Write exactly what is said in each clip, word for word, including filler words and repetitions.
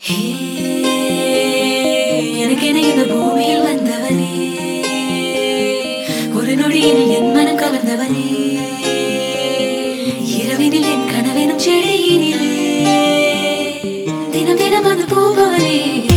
எனக்கென இந்த பூமியில் வந்தவனே, ஒரு நொடியில் என் மனம் கவர்ந்தவனே, இரவினில் என் கனவெனும் செடியினிலே தினம் தினம் வந்து பூபவனே.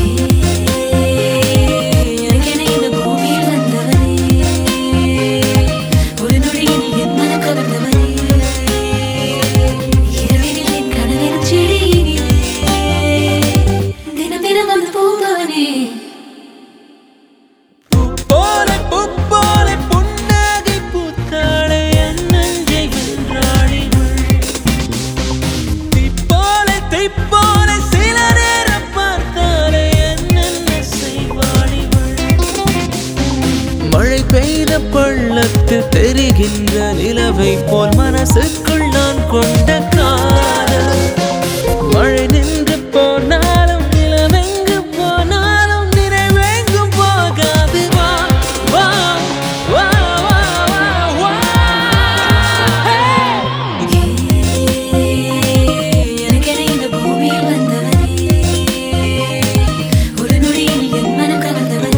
மழை பெய்த பள்ளத்தில் தெரிகின்ற நிலவை போல் மனசுக்குள் நான் கொண்ட காதல். மழை நின்று போனாலும் நிலவெங்கு போனாலும் நிறைவெங்கும் போகாது. வா வா வா வா வா. எனக்கென இந்த பூமியில் வந்தவனே, ஒரு நொடியில் என் மனம் கவர்ந்தவனே,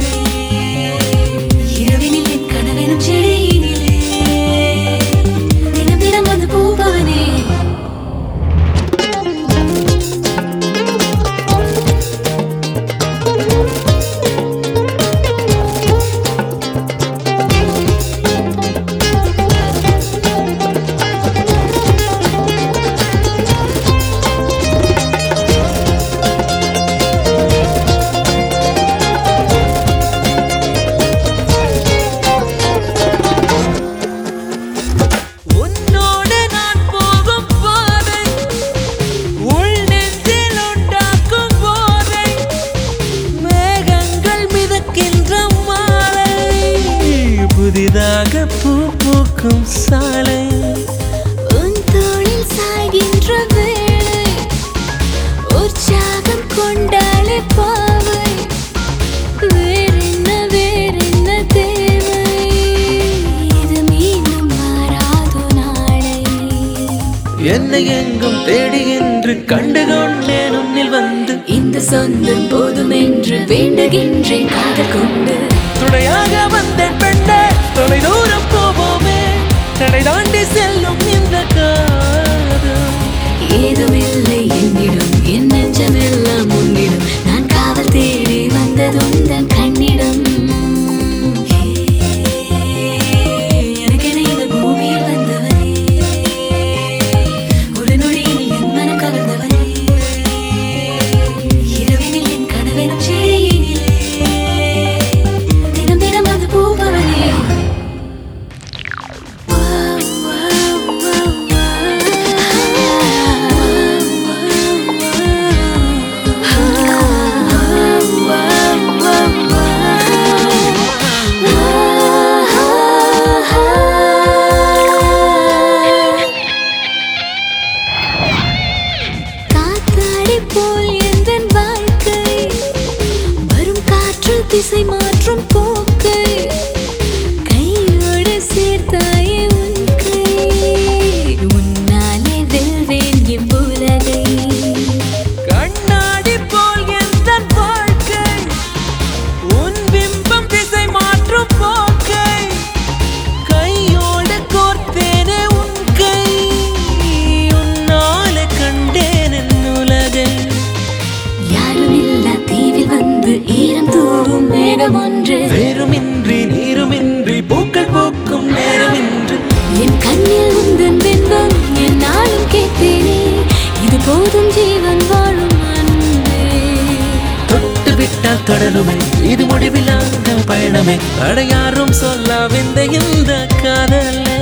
புதிதாக பூ பூக்கும் சாலை, உன் தோளில் சாய்கின்ற வேளை, உற்சாகம் கொண்டாலே பாவை, வேறென்ன வேறென்ன தேவை, இது மீண்டும் மாறாதோ நாளை. என்னை எங்கும் தேடி என்று கண்டு கொண்டேன் உன்னில் வந்து, இந்த சொந்தம் போதும் என்று வேண்டுகின்றேன் காதல் கொண்டு. துணையாக வந்தேன் பெண்ணே, தொலை தூரம் போவோமே, தடை தாண்டி செல்லும் இந்த காதல். ஏதுமில்லை என்னிடம், என் நெஞ்சமெல்லாம் உன்னிடம், நான் காவல் தேடி வந்ததுந்தன் கண்ணிடம். எனக்கென இந்த பூமியில் வந்தவனே, ஒரு நொடியில் என் மனம் கவர்ந்தவனே, இரவினில் என் கனவெனும் செடியினிலே தினம் தினம் வந்து பூபவனே. திசை மாற்றும் போக்கை கையோடு சேர்த்தாயே உன் கை, உன்னாலே வெல்வேன் இவ்வுலகை. கண்ணாடி போல் எந்த வாழ்க்கை, உன் பிம்பம் திசை மாற்றும் போக்கை, கையோடு கோர்த்தேனே உன் கை, உன்னாலே கண்டேன் என் உலகை. யாருமில்லா தீவில் வந்து ஈரம் தூவும் மேகம் ஒன்று, வேறுமின்றி நீருமின்றி பூக்கள் பூக்கும் நேரமின்று, என் கண்ணில் உந்தன் பின்பம் என் நாளும் கேட்பேனே, இது போதும் ஜீவன் வாழும் அன்பே. தொட்டு விட்டால் தொடருமே, இது முடிவில்லாத பயணமே, அடையாரும் சொல்லாவிந்த இந்த காதலே.